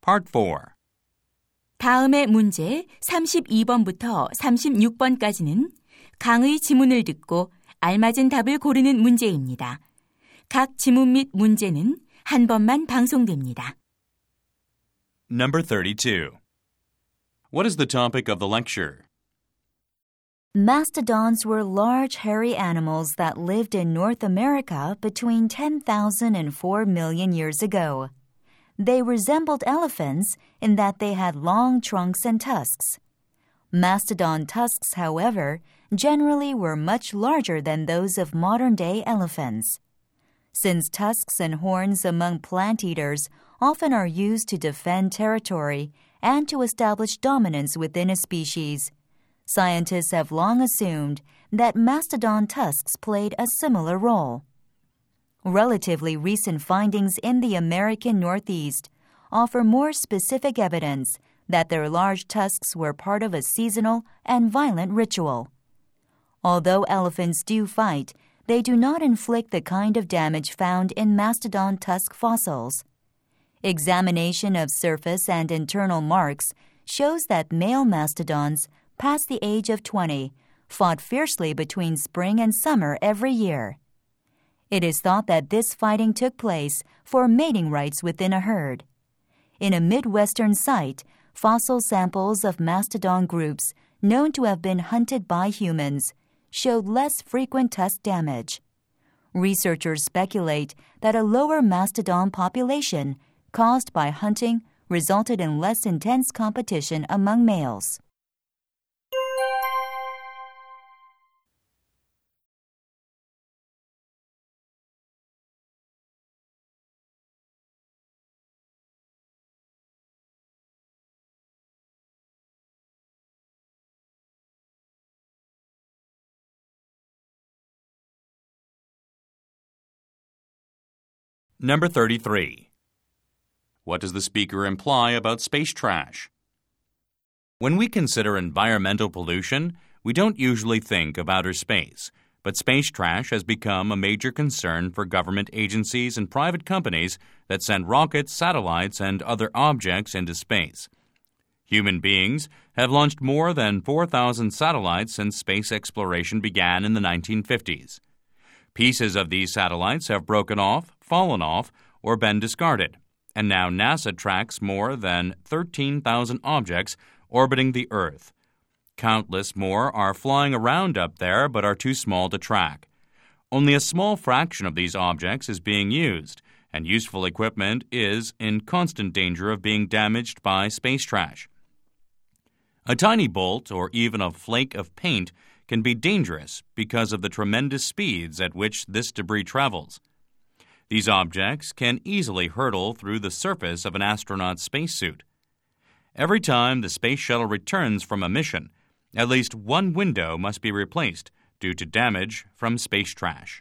Part 4. 다음의 문제 32번부터 36번까지는 강의 지문을 듣고 알맞은 답을 고르는 문제입니다. 각 지문 및 문제는 한 번만 방송됩니다. Number 32. What is the topic of the lecture? Mastodons were large hairy animals that lived in North America between 10,000 and 4 million years ago. They resembled elephants in that they had long trunks and tusks. Mastodon tusks, however, generally were much larger than those of modern-day elephants. Since tusks and horns among plant eaters often are used to defend territory and to establish dominance within a species, scientists have long assumed that mastodon tusks played a similar role. Relatively recent findings in the American Northeast offer more specific evidence that their large tusks were part of a seasonal and violent ritual. Although elephants do fight, they do not inflict the kind of damage found in mastodon tusk fossils. Examination of surface and internal marks shows that male mastodons past the age of 20 fought fiercely between spring and summer every year. It is thought that this fighting took place for mating rights within a herd. In a Midwestern site, fossil samples of mastodon groups known to have been hunted by humans showed less frequent tusk damage. Researchers speculate that a lower mastodon population caused by hunting resulted in less intense competition among males. Number 33. What does the speaker imply about space trash? When we consider environmental pollution, we don't usually think of outer space, but space trash has become a major concern for government agencies and private companies that send rockets, satellites, and other objects into space. Human beings have launched more than 4,000 satellites since space exploration began in the 1950s. Pieces of these satellites have broken off, fallen off, or been discarded, and now NASA tracks more than 13,000 objects orbiting the Earth. Countless more are flying around up there but are too small to track. Only a small fraction of these objects is being used, and useful equipment is in constant danger of being damaged by space trash. A tiny bolt or even a flake of paint can be dangerous because of the tremendous speeds at which this debris travels. These objects can easily hurtle through the surface of an astronaut's spacesuit. Every time the space shuttle returns from a mission, at least one window must be replaced due to damage from space trash.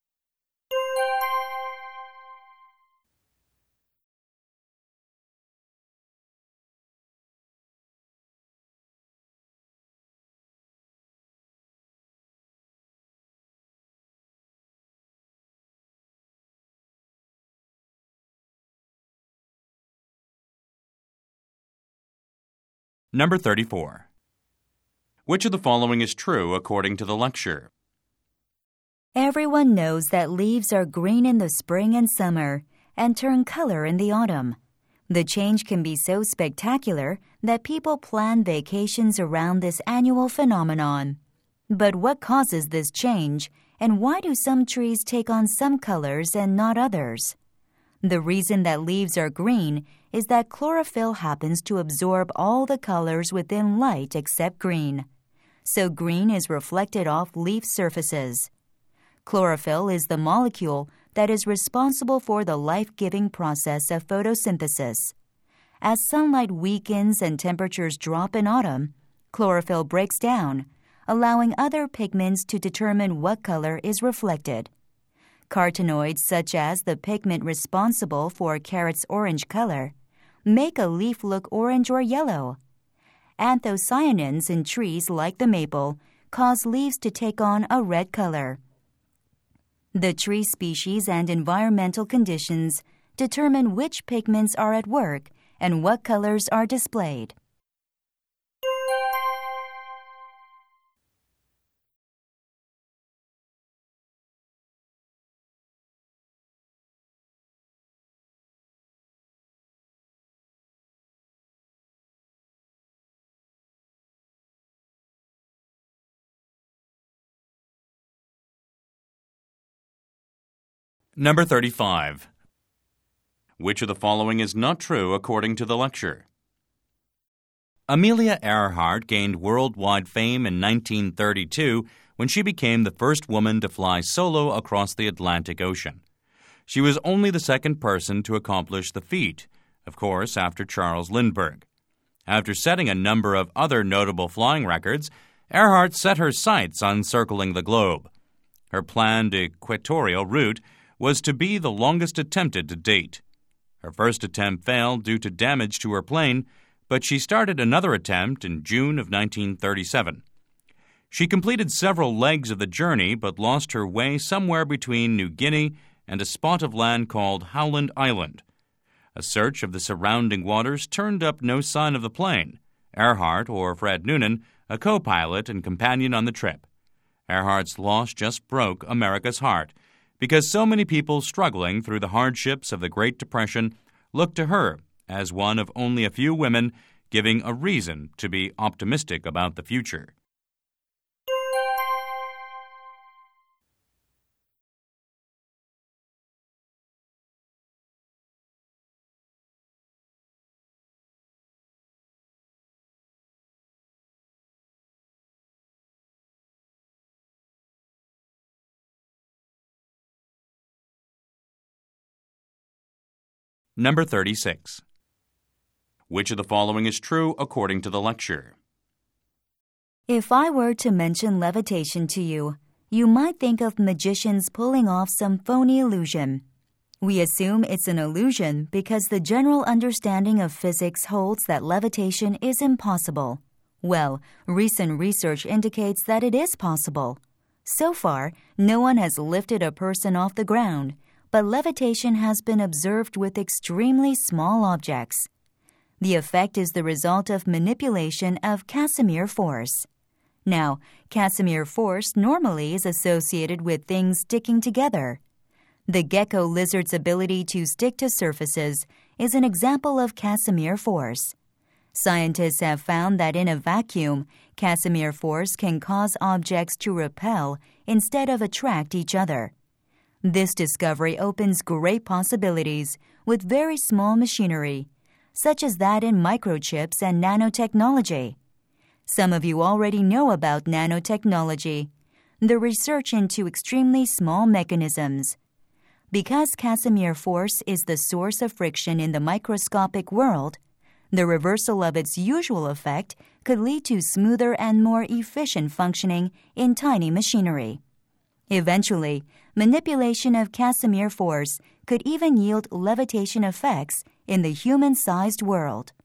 Number 34. Which of the following is true according to the lecture? Everyone knows that leaves are green in the spring and summer and turn color in the autumn. The change can be so spectacular that people plan vacations around this annual phenomenon. But what causes this change, and why do some trees take on some colors and not others? The reason that leaves are green is that chlorophyll happens to absorb all the colors within light except green. So green is reflected off leaf surfaces. Chlorophyll is the molecule that is responsible for the life-giving process of photosynthesis. As sunlight weakens and temperatures drop in autumn, chlorophyll breaks down, allowing other pigments to determine what color is reflected. Carotenoids, such as the pigment responsible for a carrot's orange color, make a leaf look orange or yellow. Anthocyanins in trees like the maple cause leaves to take on a red color. The tree species and environmental conditions determine which pigments are at work and what colors are displayed. Number 35. Which of the following is not true according to the lecture? Amelia Earhart gained worldwide fame in 1932 when she became the first woman to fly solo across the Atlantic Ocean. She was only the second person to accomplish the feat, of course, after Charles Lindbergh. After setting a number of other notable flying records, Earhart set her sights on circling the globe. Her planned equatorial route was to be the longest attempted to date. Her first attempt failed due to damage to her plane, but she started another attempt in June of 1937. She completed several legs of the journey but lost her way somewhere between New Guinea and a spot of land called Howland Island. A search of the surrounding waters turned up no sign of the plane, Earhart or Fred Noonan, a co-pilot and companion on the trip. Earhart's loss just broke America's heart, because so many people struggling through the hardships of the Great Depression looked to her as one of only a few women giving a reason to be optimistic about the future. Number 36. Which of the following is true according to the lecture? If I were to mention levitation to you, you might think of magicians pulling off some phony illusion. We assume it's an illusion because the general understanding of physics holds that levitation is impossible. Well, recent research indicates that it is possible. So far, no one has lifted a person off the ground, but levitation has been observed with extremely small objects. The effect is the result of manipulation of Casimir force. Now, Casimir force normally is associated with things sticking together. The gecko lizard's ability to stick to surfaces is an example of Casimir force. Scientists have found that in a vacuum, Casimir force can cause objects to repel instead of attract each other. This discovery opens great possibilities with very small machinery, such as that in microchips and nanotechnology. Some of you already know about nanotechnology, the research into extremely small mechanisms. Because Casimir force is the source of friction in the microscopic world, the reversal of its usual effect could lead to smoother and more efficient functioning in tiny machinery. Eventually, manipulation of Casimir force could even yield levitation effects in the human-sized world.